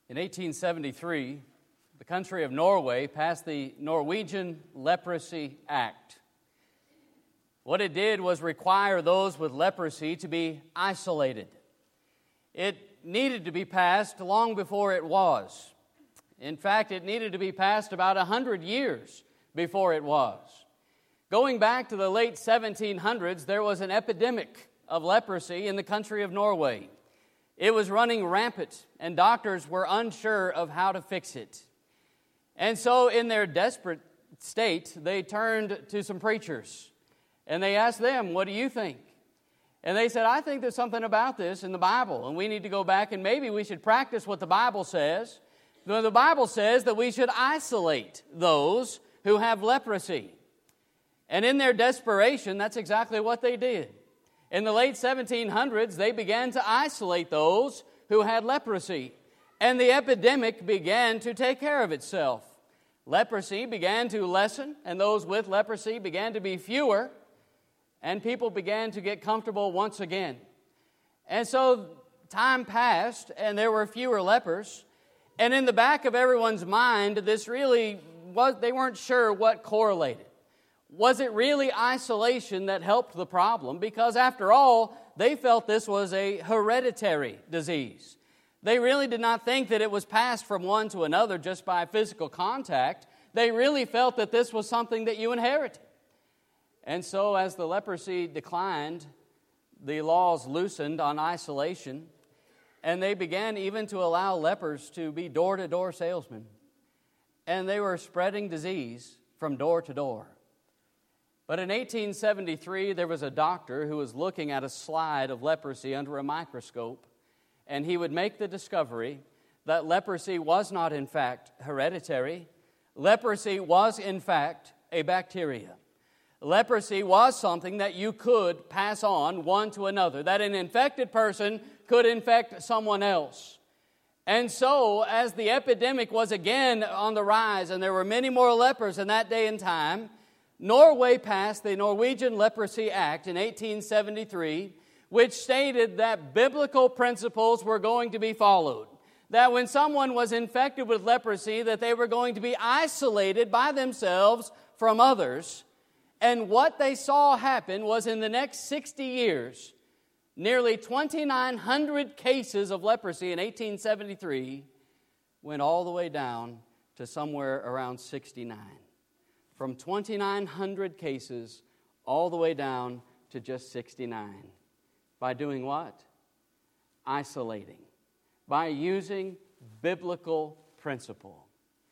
In 1873, the country of Norway passed the Norwegian Leprosy Act. What it did was require those with leprosy to be isolated. It needed to be passed long before it was. In fact, it needed to be passed about 100 years before it was. Going back to the late 1700s, there was an epidemic of leprosy in the country of Norway. It was running rampant, and doctors were unsure of how to fix it. And so in their desperate state, they turned to some preachers, and they asked them, "What do you think?" And they said, "I think there's something about this in the Bible, and we need to go back and maybe we should practice what the Bible says." The Bible says that we should isolate those who have leprosy. And in their desperation, that's exactly what they did. In the late 1700s, they began to isolate those who had leprosy, and the epidemic began to take care of itself. Leprosy began to lessen, and those with leprosy began to be fewer, and people began to get comfortable once again. And so time passed, and there were fewer lepers, and in the back of everyone's mind, this really was, they weren't sure what correlated. Was it really isolation that helped the problem? Because after all, they felt this was a hereditary disease. They really did not think that it was passed from one to another just by physical contact. They really felt that this was something that you inherited. And so as the leprosy declined, the laws loosened on isolation, and they began even to allow lepers to be door-to-door salesmen. And they were spreading disease from door to door. But in 1873, there was a doctor who was looking at a slide of leprosy under a microscope, and he would make the discovery that leprosy was not, in fact, hereditary. Leprosy was, in fact, a bacteria. Leprosy was something that you could pass on one to another, that an infected person could infect someone else. And so, as the epidemic was again on the rise, and there were many more lepers in that day and time, Norway passed the Norwegian Leprosy Act in 1873, which stated that biblical principles were going to be followed. That when someone was infected with leprosy, that they were going to be isolated by themselves from others. And what they saw happen was in the next 60 years, nearly 2,900 cases of leprosy in 1873 went all the way down to somewhere around 69. From 2,900 cases all the way down to just 69. By doing what? Isolating. By using biblical principle.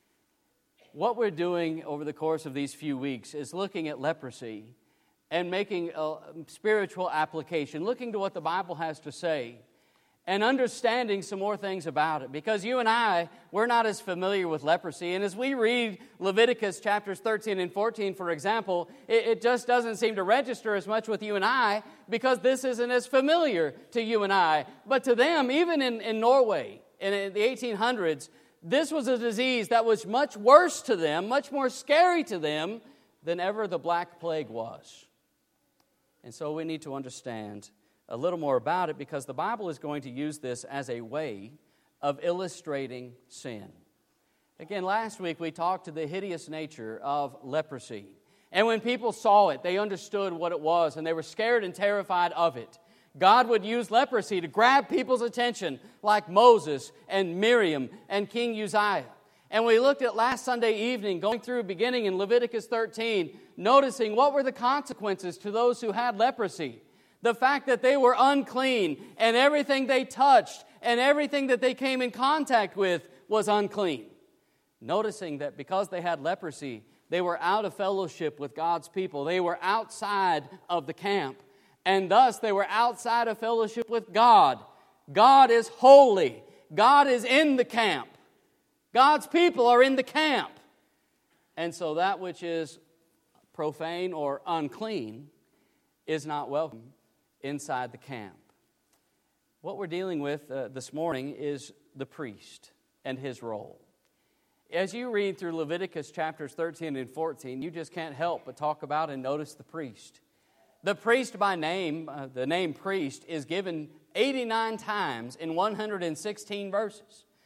What we're doing over the course of these few weeks is looking at leprosy and making a spiritual application, looking to what the Bible has to say, and understanding some more things about it. Because you and I, we're not as familiar with leprosy. And as we read Leviticus chapters 13 and 14, for example, it just doesn't seem to register as much with you and I because this isn't as familiar to you and I. But to them, even in Norway, in the 1800s, this was a disease that was much worse to them, much more scary to them than ever the Black Plague was. And so we need to understand a little more about it because the Bible is going to use this as a way of illustrating sin. Again, last week we talked to the hideous nature of leprosy. And when people saw it, they understood what it was and they were scared and terrified of it. God would use leprosy to grab people's attention like Moses and Miriam and King Uzziah. And we looked at last Sunday evening, going through beginning in Leviticus 13, noticing what were the consequences to those who had leprosy. The fact that they were unclean and everything they touched and everything that they came in contact with was unclean. Noticing that because they had leprosy, they were out of fellowship with God's people. They were outside of the camp. And thus they were outside of fellowship with God. God is holy. God is in the camp. God's people are in the camp. And so that which is profane or unclean is not welcome inside the camp. What we're dealing with this morning is the priest and his role. As you read through Leviticus chapters 13 and 14, you just can't help but talk about and notice the priest. The priest by name, the name priest, is given 89 times in 116 verses.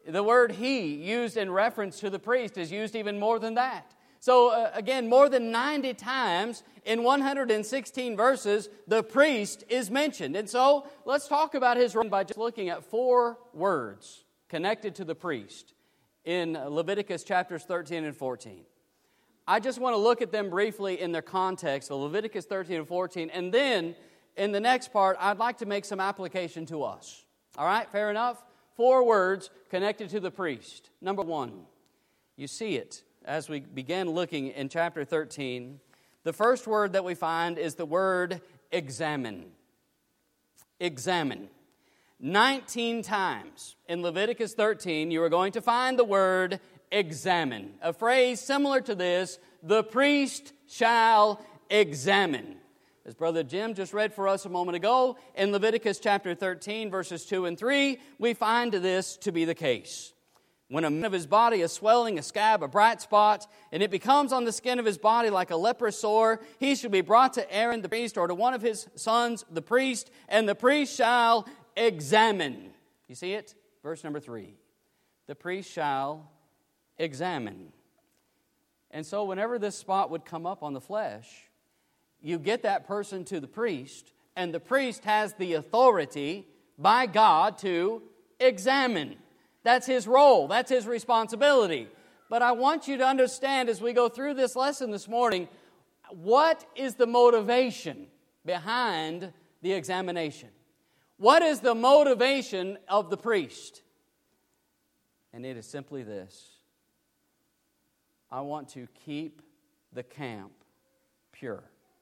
The word he, used in reference to the priest, is used even more than that. So again, more than 90 times in 116 verses, the priest is mentioned. And so let's talk about his role by just looking at 4 words connected to the priest in Leviticus chapters 13 and 14. I just want to look at them briefly in their context, of Leviticus 13 and 14, and then in the next part, I'd like to make some application to us. All right, fair enough? 4 words connected to the priest. Number 1, you see it as we begin looking in chapter 13. The first word that we find is the word examine. Examine. 19 times in Leviticus 13, you are going to find the word examine. A phrase similar to this, the priest shall examine. As Brother Jim just read for us a moment ago, in Leviticus chapter 13, verses 2 and 3, we find this to be the case. When a man of his body is swelling, a scab, a bright spot, and it becomes on the skin of his body like a leprous sore, he shall be brought to Aaron the priest, or to one of his sons, the priest, and the priest shall examine. You see it? Verse number 3. The priest shall examine. And so whenever this spot would come up on the flesh, you get that person to the priest, and the priest has the authority by God to examine. That's his role. That's his responsibility. But I want you to understand as we go through this lesson this morning, what is the motivation behind the examination? What is the motivation of the priest? And it is simply this: I want to keep the camp pure.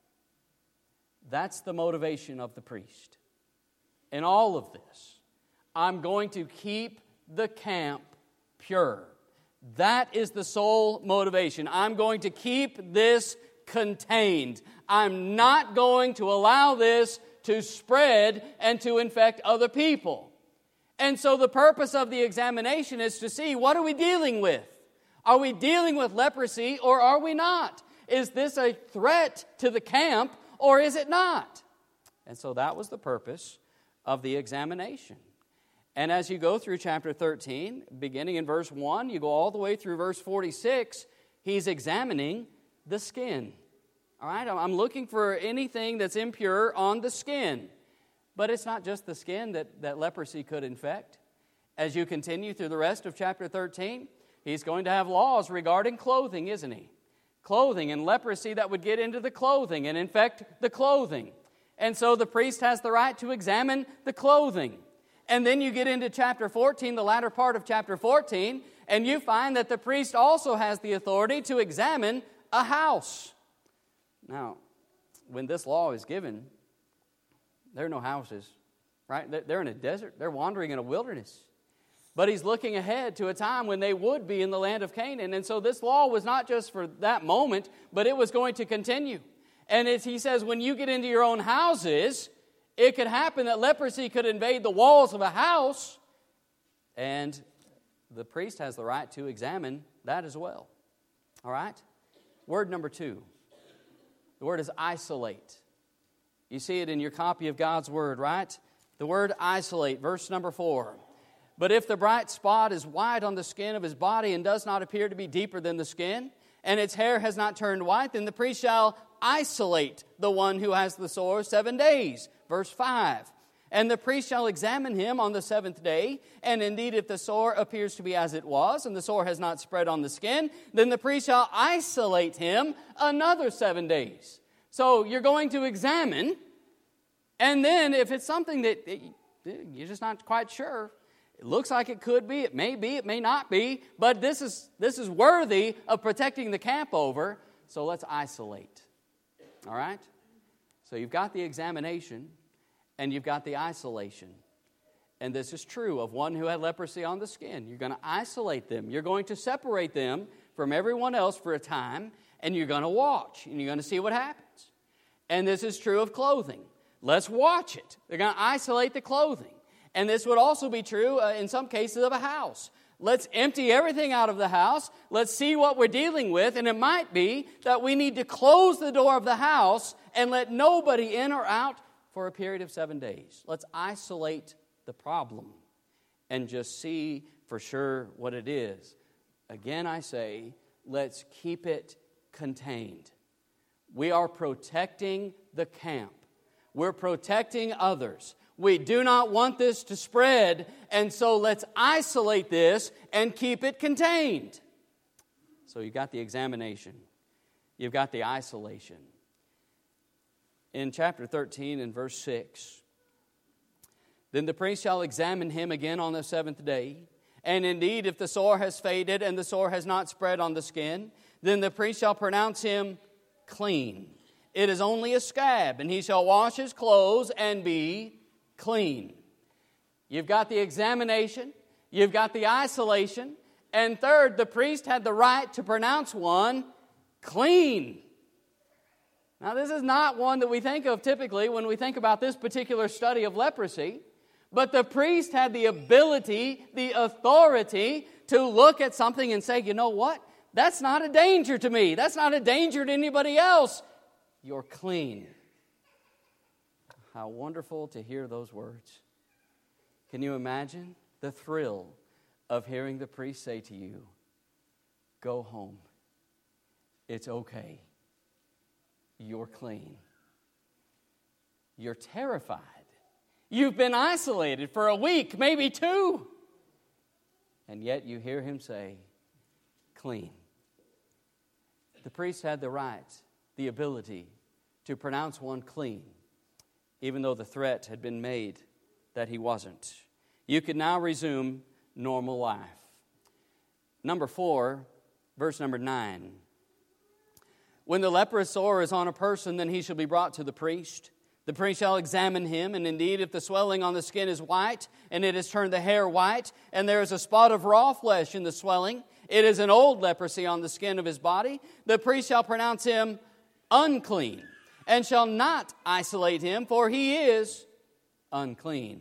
That's the motivation of the priest. In all of this, I'm going to keep the camp pure. That is the sole motivation. I'm going to keep this contained. I'm not going to allow this to spread and to infect other people. And so the purpose of the examination is to see, what are we dealing with? Are we dealing with leprosy or are we not? Is this a threat to the camp or is it not? And so that was the purpose of the examination. And as you go through chapter 13, beginning in verse 1, you go all the way through verse 46, he's examining the skin. All right, I'm looking for anything that's impure on the skin. But it's not just the skin that leprosy could infect. As you continue through the rest of chapter 13, he's going to have laws regarding clothing, isn't he? Clothing and leprosy that would get into the clothing and infect the clothing. And so the priest has the right to examine the clothing. And then you get into chapter 14, the latter part of chapter 14, and you find that the priest also has the authority to examine a house. Now, when this law is given, there are no houses, right? They're in a desert. They're wandering in a wilderness. But he's looking ahead to a time when they would be in the land of Canaan. And so this law was not just for that moment, but it was going to continue. And he says, when you get into your own houses, it could happen that leprosy could invade the walls of a house, and the priest has the right to examine that as well. All right? Word number 2. The word is isolate. You see it in your copy of God's Word, right? The word isolate, verse number 4. But if the bright spot is white on the skin of his body and does not appear to be deeper than the skin, and its hair has not turned white, then the priest shall isolate the one who has the sore 7 days. Verse 5. And the priest shall examine him on the 7th day, and indeed if the sore appears to be as it was, and the sore has not spread on the skin, then the priest shall isolate him another 7 days. So you're going to examine, and then if it's something that you're just not quite sure, it looks like it could be, it may not be, but this is worthy of protecting the camp over, so let's isolate. All right? So you've got the examination, and you've got the isolation. And this is true of one who had leprosy on the skin. You're going to isolate them. You're going to separate them from everyone else for a time, and you're going to watch, and you're going to see what happens. And this is true of clothing. Let's watch it. They're going to isolate the clothing. And this would also be true in some cases of a house. Let's empty everything out of the house. Let's see what we're dealing with. And it might be that we need to close the door of the house and let nobody in or out for a period of 7 days. Let's isolate the problem and just see for sure what it is. Again, I say, let's keep it contained. We are protecting the camp. We're protecting others. We do not want this to spread, and so let's isolate this and keep it contained. So you've got the examination. You've got the isolation. In chapter 13 and verse 6, then the priest shall examine him again on the seventh day. And indeed, if the sore has faded and the sore has not spread on the skin, then the priest shall pronounce him clean. It is only a scab, and he shall wash his clothes and be clean. You've got the examination, you've got the isolation, and third, the priest had the right to pronounce one clean. Now, this is not one that we think of typically when we think about this particular study of leprosy, but the priest had the ability, the authority to look at something and say, you know what? That's not a danger to me. That's not a danger to anybody else. You're clean. How wonderful to hear those words. Can you imagine the thrill of hearing the priest say to you, go home. It's okay. You're clean. You're terrified. You've been isolated for a week, maybe 2. And yet you hear him say, clean. The priest had the right, the ability to pronounce one clean, even though the threat had been made that he wasn't. You can now resume normal life. Number 4, verse number 9. When the leprous sore is on a person, then he shall be brought to the priest. The priest shall examine him, and indeed, if the swelling on the skin is white, and it has turned the hair white, and there is a spot of raw flesh in the swelling, it is an old leprosy on the skin of his body, the priest shall pronounce him unclean, and shall not isolate him, for he is unclean.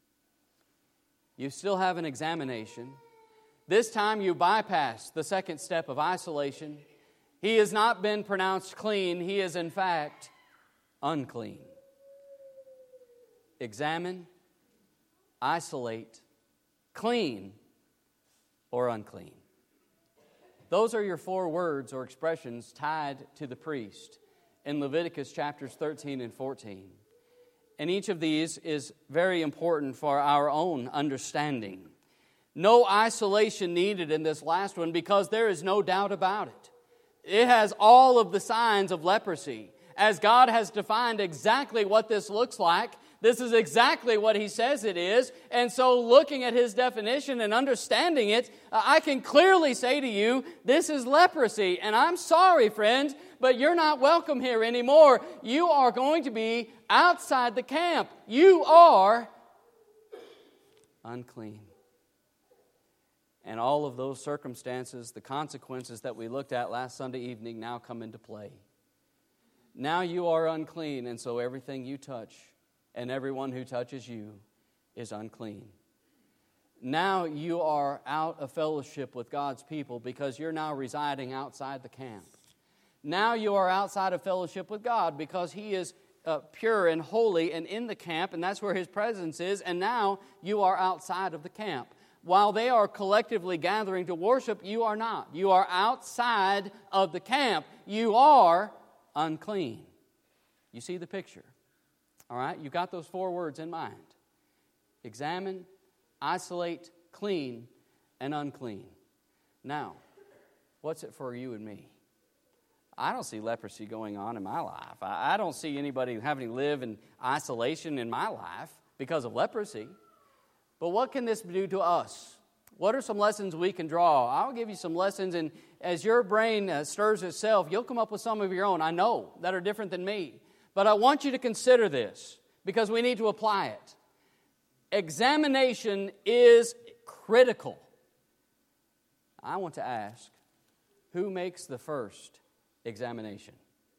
You still have an examination. This time you bypass the second step of isolation. He has not been pronounced clean. He is, in fact, unclean. Examine, isolate, clean, or unclean. Those are your 4 words or expressions tied to the priest in Leviticus chapters 13 and 14. And each of these is very important for our own understanding. No isolation needed in this last one because there is no doubt about it. It has all of the signs of leprosy. As God has defined exactly what this looks like, this is exactly what He says it is. And so looking at His definition and understanding it, I can clearly say to you, this is leprosy. And I'm sorry, friends, but you're not welcome here anymore. You are going to be outside the camp. You are unclean. And all of those circumstances, the consequences that we looked at last Sunday evening now come into play. Now you are unclean, and so everything you touch and everyone who touches you is unclean. Now you are out of fellowship with God's people because you're now residing outside the camp. Now you are outside of fellowship with God because He is pure and holy and in the camp, and that's where His presence is, and now you are outside of the camp. While they are collectively gathering to worship, you are not. You are outside of the camp. You are unclean. You see the picture? All right? You got those 4 words in mind. Examine, isolate, clean, and unclean. Now, what's it for you and me? I don't see leprosy going on in my life. I don't see anybody having to live in isolation in my life because of leprosy. But what can this do to us? What are some lessons we can draw? I'll give you some lessons, and as your brain stirs itself, you'll come up with some of your own, I know, that are different than me. But I want you to consider this, because we need to apply it. Examination is critical. I want to ask, who makes the first examination?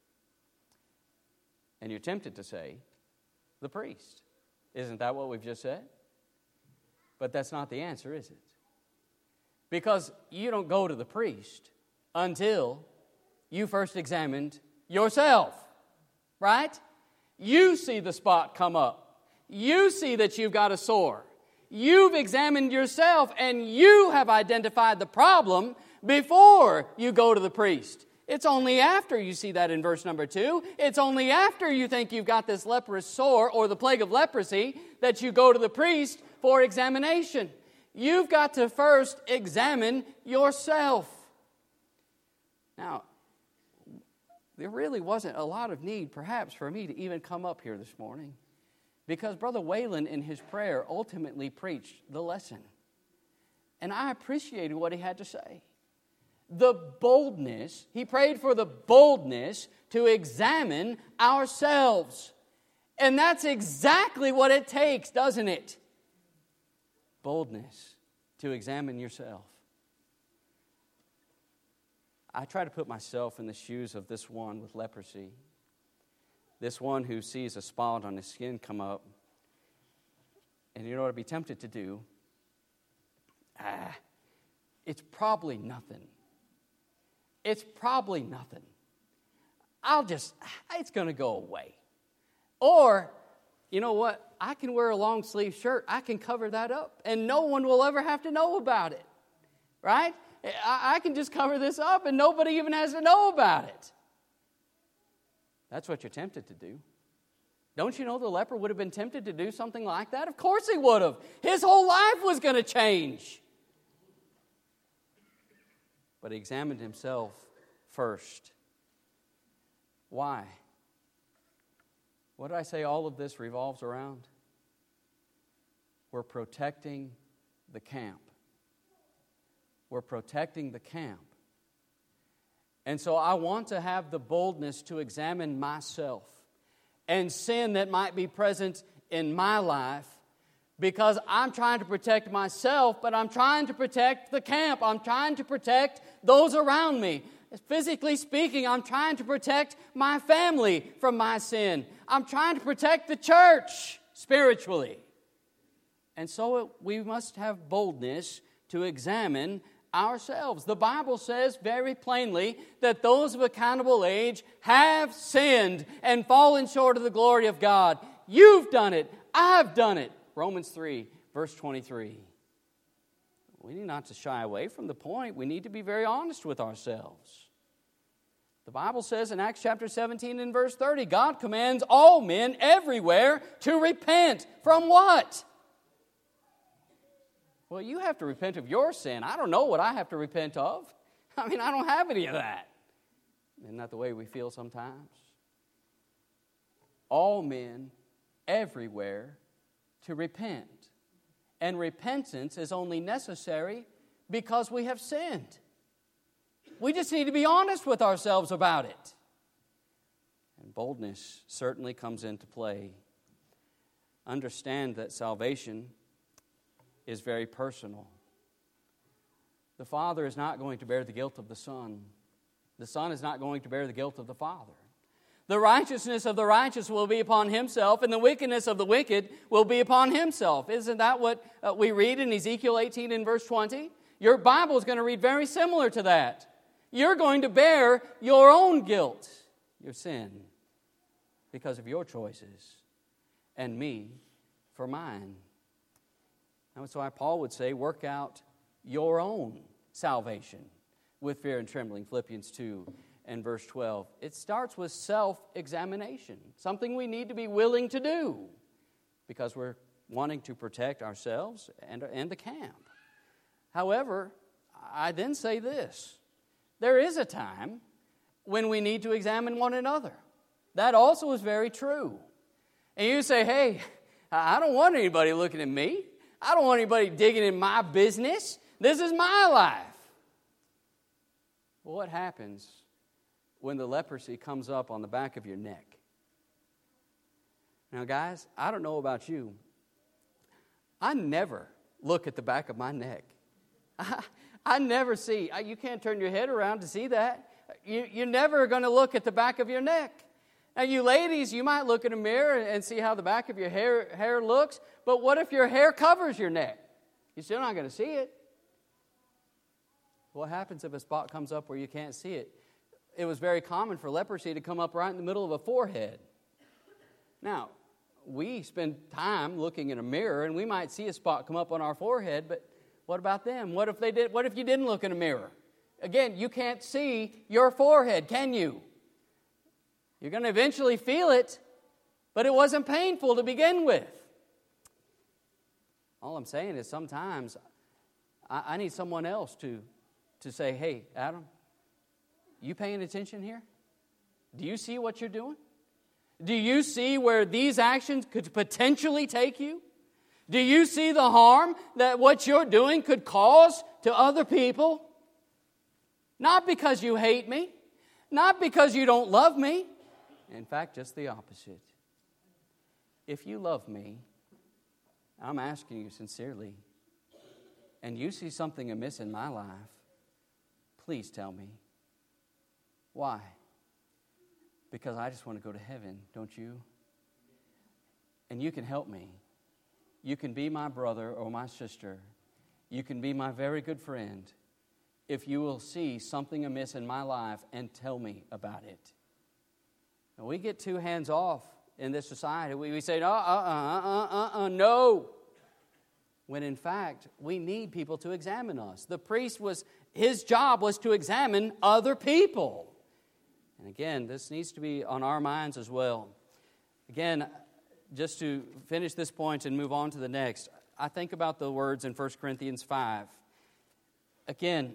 And you're tempted to say, the priest. Isn't that what we've just said? But that's not the answer, is it? Because you don't go to the priest until you first examined yourself, right? You see the spot come up. You see that you've got a sore. You've examined yourself and you have identified the problem before you go to the priest. It's only after you see that in verse number 2. It's only after you think you've got this leprous sore or the plague of leprosy that you go to the priest for examination. You've got to first examine yourself. Now, there really wasn't a lot of need, perhaps, for me to even come up here this morning, because Brother Whalen, in his prayer, ultimately preached the lesson. And I appreciated what he had to say. The boldness, he prayed for the boldness to examine ourselves. And that's exactly what it takes, doesn't it? Boldness to examine yourself. I try to put myself in the shoes of this one with leprosy. This one who sees a spot on his skin come up. And you know what I'd be tempted to do? It's probably nothing. It's probably nothing. It's going to go away. Or, you know what? I can wear a long sleeve shirt. I can cover that up. And no one will ever have to know about it. Right? I can just cover this up and nobody even has to know about it. That's what you're tempted to do. Don't you know the leper would have been tempted to do something like that? Of course he would have. His whole life was going to change. But he examined himself first. Why? What did I say all of this revolves around? We're protecting the camp. We're protecting the camp. And so I want to have the boldness to examine myself and sin that might be present in my life, because I'm trying to protect myself, but I'm trying to protect the camp. I'm trying to protect those around me. Physically speaking, I'm trying to protect my family from my sin. I'm trying to protect the church spiritually. And so we must have boldness to examine ourselves. The Bible says very plainly that those of accountable age have sinned and fallen short of the glory of God. You've done it. I've done it. Romans 3, verse 23. We need not to shy away from the point. We need to be very honest with ourselves. The Bible says in Acts chapter 17 and verse 30, God commands all men everywhere to repent. From what? Well, you have to repent of your sin. I don't know what I have to repent of. I mean, I don't have any of that. Isn't that the way we feel sometimes? All men everywhere to repent. And repentance is only necessary because we have sinned. We just need to be honest with ourselves about it. And boldness certainly comes into play. Understand that salvation is very personal. The Father is not going to bear the guilt of the Son. The Son is not going to bear the guilt of the Father. The righteousness of the righteous will be upon himself, and the wickedness of the wicked will be upon himself. Isn't that what we read in Ezekiel 18 and verse 20? Your Bible is going to read very similar to that. You're going to bear your own guilt, your sin, because of your choices, and me for mine. That's why Paul would say, work out your own salvation with fear and trembling, Philippians 2 and verse 12. It starts with self-examination, something we need to be willing to do because we're wanting to protect ourselves and the camp. However, I then say this. There is a time when we need to examine one another. That also is very true. And you say, hey, I don't want anybody looking at me. I don't want anybody digging in my business. This is my life. Well, what happens when the leprosy comes up on the back of your neck? Now, guys, I don't know about you. I never look at the back of my neck. I never see. You can't turn your head around to see that. You're never going to look at the back of your neck. Now, you ladies, you might look in a mirror and see how the back of your hair looks, but what if your hair covers your neck? You're still not going to see it. What happens if a spot comes up where you can't see it? It was very common for leprosy to come up right in the middle of a forehead. Now, we spend time looking in a mirror, and we might see a spot come up on our forehead, but what about them? What if they did? What if you didn't look in a mirror? Again, you can't see your forehead, can you? You're going to eventually feel it, but it wasn't painful to begin with. All I'm saying is sometimes I need someone else to say, hey, Adam, you paying attention here? Do you see what you're doing? Do you see where these actions could potentially take you? Do you see the harm that what you're doing could cause to other people? Not because you hate me, not because you don't love me. In fact, just the opposite. If you love me, I'm asking you sincerely, and you see something amiss in my life, please tell me. Why? Because I just want to go to heaven, don't you? And you can help me. You can be my brother or my sister. You can be my very good friend if you will see something amiss in my life and tell me about it. And we get too hands off in this society. We say, no. When in fact, we need people to examine us. The priest his job was to examine other people. And again, this needs to be on our minds as well. Again, just to finish this point and move on to the next, I think about the words in 1 Corinthians 5. Again,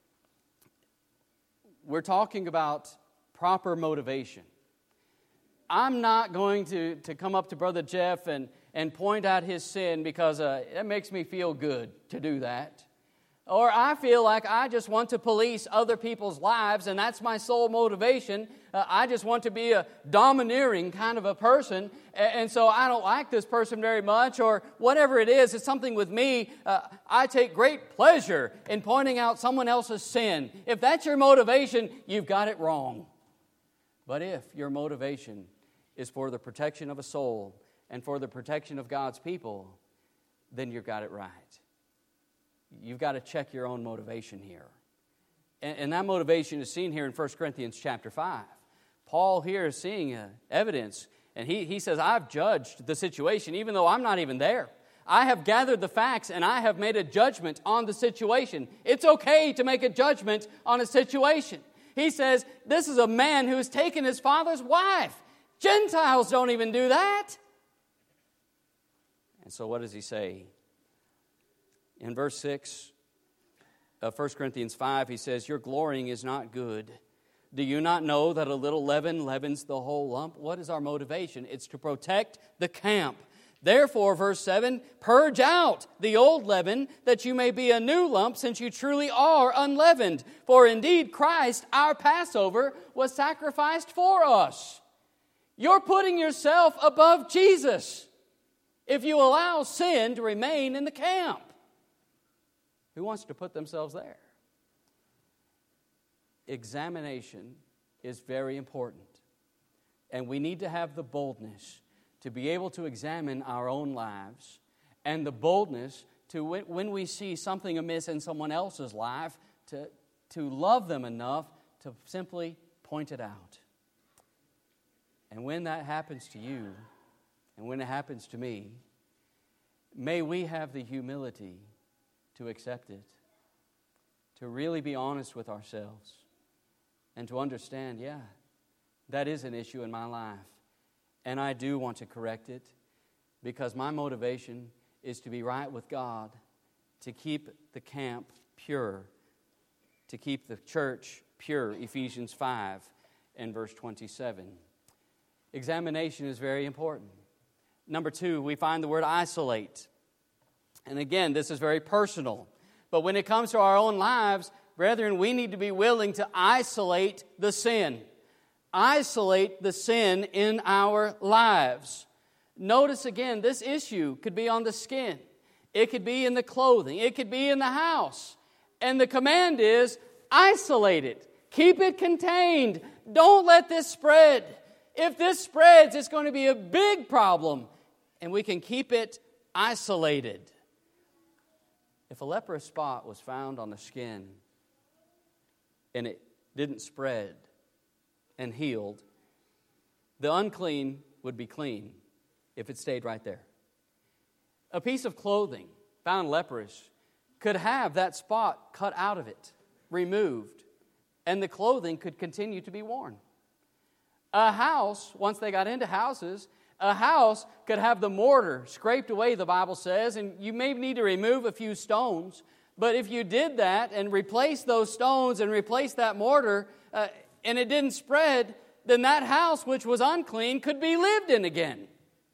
we're talking about proper motivation. I'm not going to come up to Brother Jeff and point out his sin because it makes me feel good to do that. Or I feel like I just want to police other people's lives, and that's my sole motivation. I just want to be a domineering kind of a person, and so I don't like this person very much, or whatever it is, it's something with me. I take great pleasure in pointing out someone else's sin. If that's your motivation, you've got it wrong. But if your motivation is for the protection of a soul and for the protection of God's people, then you've got it right. You've got to check your own motivation here. And that motivation is seen here in 1 Corinthians chapter 5. Paul here is seeing evidence, and he says, I've judged the situation, even though I'm not even there. I have gathered the facts, and I have made a judgment on the situation. It's okay to make a judgment on a situation. He says, this is a man who has taken his father's wife. Gentiles don't even do that. And so what does he say? In verse 6 of 1 Corinthians 5, he says, your glorying is not good. Do you not know that a little leaven leavens the whole lump? What is our motivation? It's to protect the camp. Therefore, verse 7, purge out the old leaven, that you may be a new lump, since you truly are unleavened. For indeed Christ, our Passover, was sacrificed for us. You're putting yourself above Jesus if you allow sin to remain in the camp. Who wants to put themselves there? Examination is very important. And we need to have the boldness to be able to examine our own lives, and the boldness to, when we see something amiss in someone else's life, to love them enough to simply point it out. And when that happens to you, and when it happens to me, may we have the humility to accept it, to really be honest with ourselves, and to understand, yeah, that is an issue in my life, and I do want to correct it, because my motivation is to be right with God, to keep the camp pure, to keep the church pure, Ephesians 5 and verse 27. Examination is very important. Number 2, we find the word isolate. And again, this is very personal. But when it comes to our own lives, brethren, we need to be willing to isolate the sin. Isolate the sin in our lives. Notice again, this issue could be on the skin. It could be in the clothing. It could be in the house. And the command is, isolate it. Keep it contained. Don't let this spread. If this spreads, it's going to be a big problem. And we can keep it isolated. If a leprous spot was found on the skin and it didn't spread and healed, the unclean would be clean. if it stayed right there. A piece of clothing found leprous could have that spot cut out of it, removed, and the clothing could continue to be worn. A house, once they got into houses, a house could have the mortar scraped away, the Bible says, and you may need to remove a few stones, but if you did that and replaced those stones and replaced that mortar, and it didn't spread, then that house, which was unclean, could be lived in again.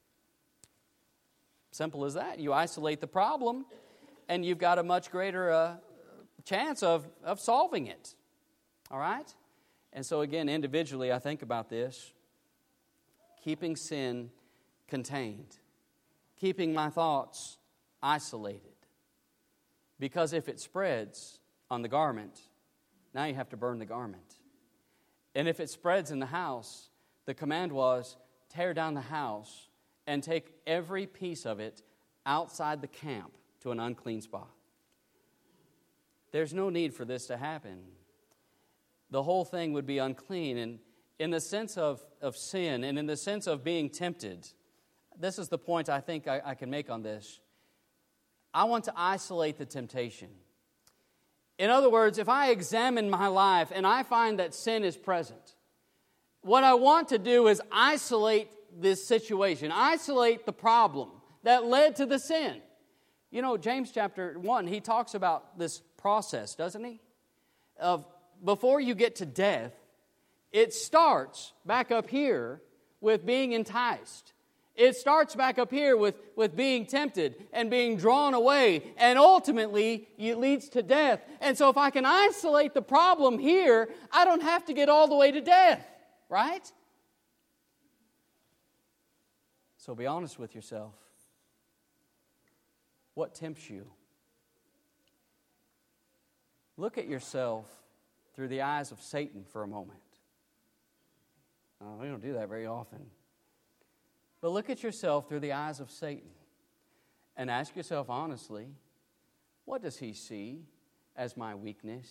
Simple as that. You isolate the problem, and you've got a much greater chance of solving it. All right? And so again, individually, I think about this. Keeping sin contained. Keeping my thoughts isolated. Because if it spreads on the garment, now you have to burn the garment. And if it spreads in the house, the command was, tear down the house and take every piece of it outside the camp to an unclean spot. There's no need for this to happen. The whole thing would be unclean. And in the sense of sin and in the sense of being tempted, this is the point I think I can make on this. I want to isolate the temptation. In other words, if I examine my life and I find that sin is present, what I want to do is isolate this situation, isolate the problem that led to the sin. You know, James chapter 1, he talks about this process, doesn't he? Of before you get to death, it starts back up here with being enticed. It starts back up here with being tempted and being drawn away, and ultimately it leads to death. And so if I can isolate the problem here, I don't have to get all the way to death, right? So be honest with yourself. What tempts you? Look at yourself through the eyes of Satan for a moment. We don't do that very often. But look at yourself through the eyes of Satan and ask yourself honestly, what does he see as my weakness?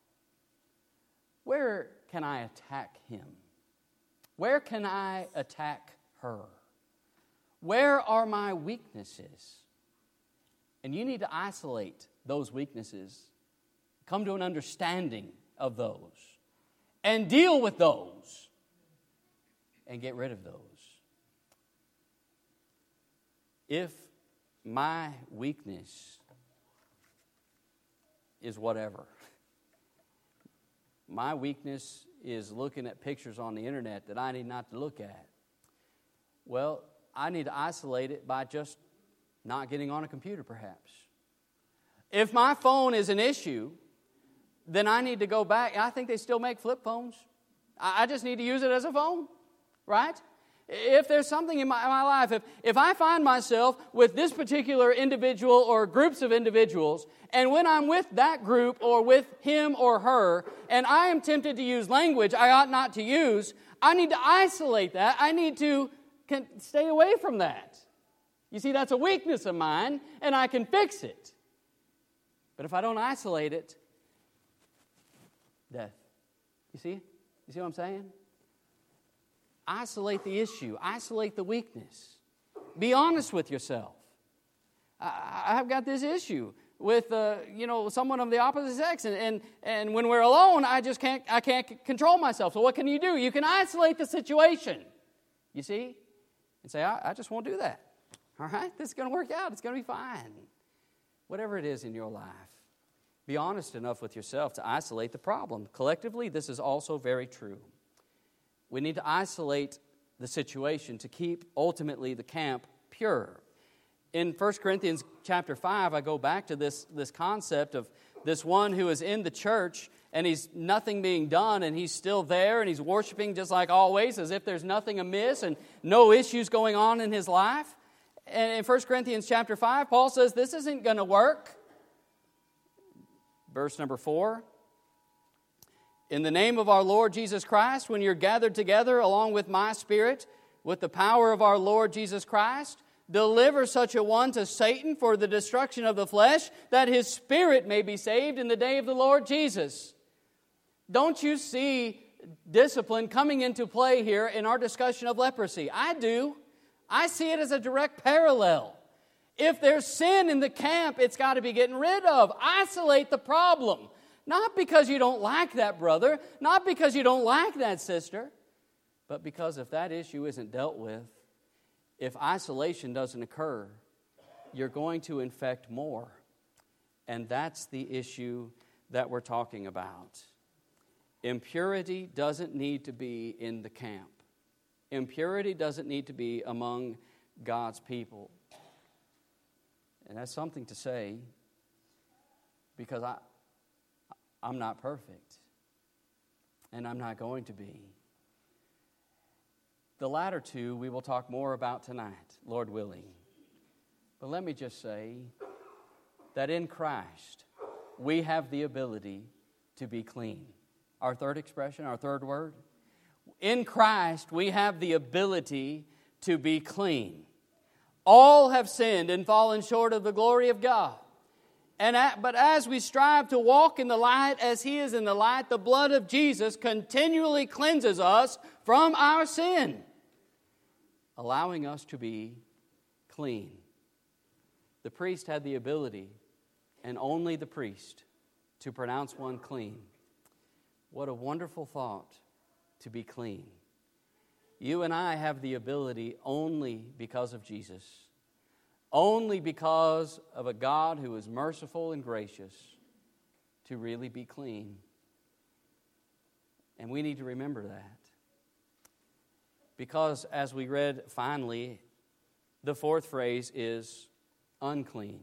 Where can I attack him? Where can I attack her? Where are my weaknesses? And you need to isolate those weaknesses, come to an understanding of those, and deal with those, and get rid of those. If my weakness is whatever, my weakness is looking at pictures on the internet that I need not to look at, well, I need to isolate it by just not getting on a computer, perhaps. If my phone is an issue, then I need to go back. I think they still make flip phones. I just need to use it as a phone, right? If there's something in my life, if I find myself with this particular individual or groups of individuals, and when I'm with that group or with him or her, and I am tempted to use language I ought not to use, I need to isolate that. I need to stay away from that. You see, that's a weakness of mine, and I can fix it. But if I don't isolate it, death. You see? You see what I'm saying? Isolate the issue. Isolate the weakness. Be honest with yourself. I've got this issue with someone of the opposite sex, and when we're alone, I can't control myself. So what can you do? You can isolate the situation. You see? And say, I just won't do that. All right? This is going to work out. It's going to be fine. Whatever it is in your life, be honest enough with yourself to isolate the problem. Collectively, this is also very true. We need to isolate the situation to keep, ultimately, the camp pure. In 1 Corinthians chapter 5, I go back to this concept of this one who is in the church, and he's nothing being done, and he's still there, and he's worshiping just like always, as if there's nothing amiss and no issues going on in his life. And in 1 Corinthians chapter 5, Paul says this isn't going to work. Verse number 4. In the name of our Lord Jesus Christ, when you're gathered together along with my spirit, with the power of our Lord Jesus Christ, deliver such a one to Satan for the destruction of the flesh, that his spirit may be saved in the day of the Lord Jesus. Don't you see discipline coming into play here in our discussion of leprosy? I do. I see it as a direct parallel. If there's sin in the camp, it's got to be getting rid of. Isolate the problem. Not because you don't like that brother, not because you don't like that sister, but because if that issue isn't dealt with, if isolation doesn't occur, you're going to infect more. And that's the issue that we're talking about. Impurity doesn't need to be in the camp. Impurity doesn't need to be among God's people. And that's something to say because I'm not perfect. And I'm not going to be. The latter two we will talk more about tonight, Lord willing. But let me just say that in Christ, we have the ability to be clean. Our third expression, our third word. In Christ, we have the ability to be clean. All have sinned and fallen short of the glory of God. But as we strive to walk in the light as He is in the light, the blood of Jesus continually cleanses us from our sin, allowing us to be clean. The priest had the ability, and only the priest, to pronounce one clean. What a wonderful thought, to be clean. You and I have the ability only because of Jesus. Only because of a God who is merciful and gracious to really be clean. And we need to remember that. Because as we read finally, the fourth phrase is unclean.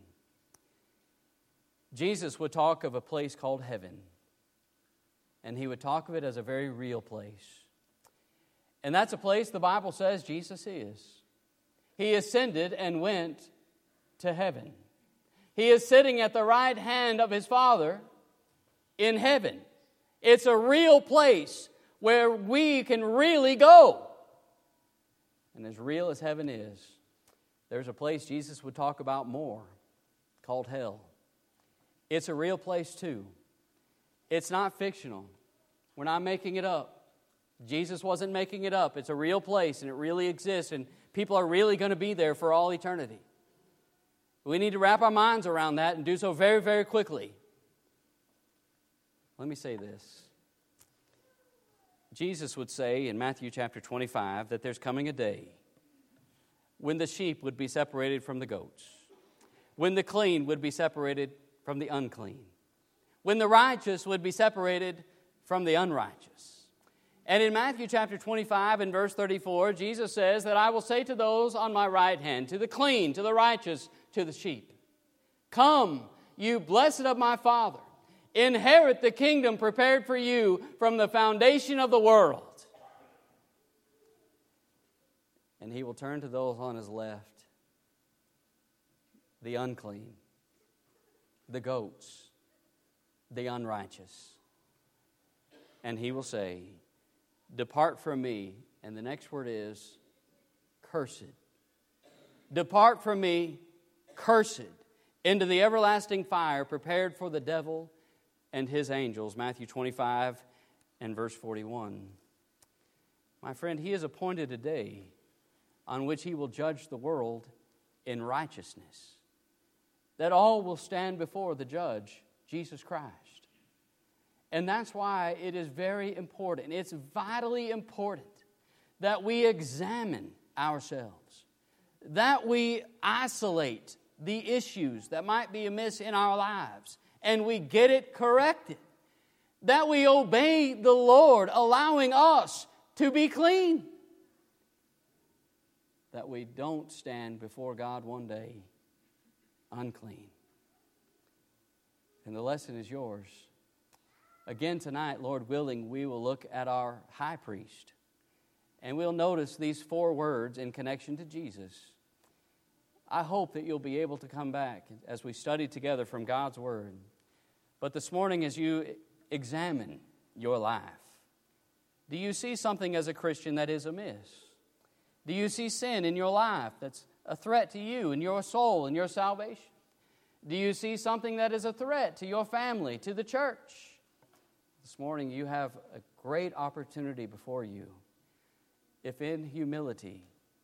Jesus would talk of a place called heaven. And He would talk of it as a very real place. And that's a place the Bible says Jesus is. He ascended and went to heaven. He is sitting at the right hand of His Father in heaven. It's a real place where we can really go. And as real as heaven is, there's a place Jesus would talk about more called hell. It's a real place too. It's not fictional. We're not making it up. Jesus wasn't making it up. It's a real place and it really exists and people are really going to be there for all eternity. We need to wrap our minds around that and do so very, very quickly. Let me say this. Jesus would say in Matthew chapter 25 that there's coming a day when the sheep would be separated from the goats, when the clean would be separated from the unclean, when the righteous would be separated from the unrighteous. And in Matthew chapter 25 and verse 34, Jesus says that I will say to those on my right hand, to the clean, to the righteous, to the sheep, come, you blessed of my Father, inherit the kingdom prepared for you from the foundation of the world. And He will turn to those on His left, the unclean, the goats, the unrighteous. And He will say, depart from me. And the next word is, cursed. Depart from me, cursed, into the everlasting fire prepared for the devil and his angels. Matthew 25 and verse 41. My friend, He has appointed a day on which He will judge the world in righteousness, that all will stand before the judge, Jesus Christ. And that's why it is very important, it's vitally important that we examine ourselves, that we isolate the issues that might be amiss in our lives, and we get it corrected, that we obey the Lord, allowing us to be clean, that we don't stand before God one day unclean. And the lesson is yours. Again tonight, Lord willing, we will look at our high priest, and we'll notice these 4 words in connection to Jesus. I hope that you'll be able to come back as we study together from God's Word. But this morning, as you examine your life, do you see something as a Christian that is amiss? Do you see sin in your life that's a threat to you and your soul and your salvation? Do you see something that is a threat to your family, to the church? This morning, you have a great opportunity before you. If in humility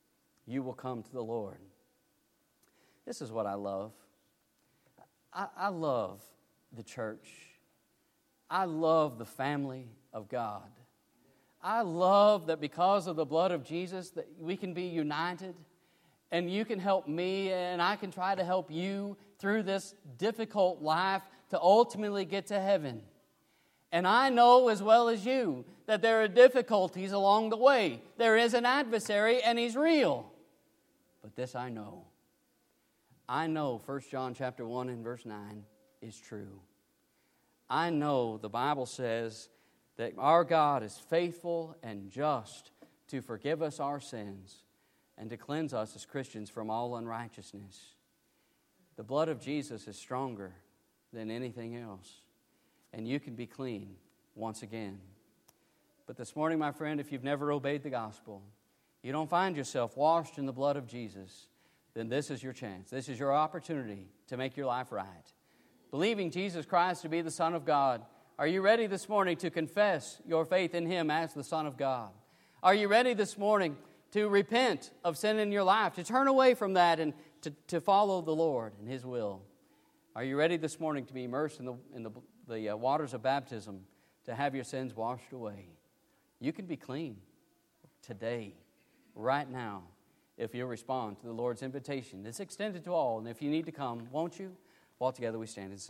you will come to the Lord. This is what I love. I love the church. I love the family of God. I love that because of the blood of Jesus that we can be united, and you can help me and I can try to help you through this difficult life to ultimately get to heaven. And I know as well as you that there are difficulties along the way. There is an adversary and he's real. But this I know. I know 1 John chapter 1 and verse 9 is true. I know the Bible says that our God is faithful and just to forgive us our sins and to cleanse us as Christians from all unrighteousness. The blood of Jesus is stronger than anything else, and you can be clean once again. But this morning, my friend, if you've never obeyed the gospel, you don't find yourself washed in the blood of Jesus, then this is your chance. This is your opportunity to make your life right. Believing Jesus Christ to be the Son of God, are you ready this morning to confess your faith in Him as the Son of God? Are you ready this morning to repent of sin in your life, to turn away from that and to follow the Lord and His will? Are you ready this morning to be immersed in the waters of baptism, to have your sins washed away? You can be clean today, right now, if you respond to the Lord's invitation. It's extended to all, and if you need to come, won't you? While together we stand and sing.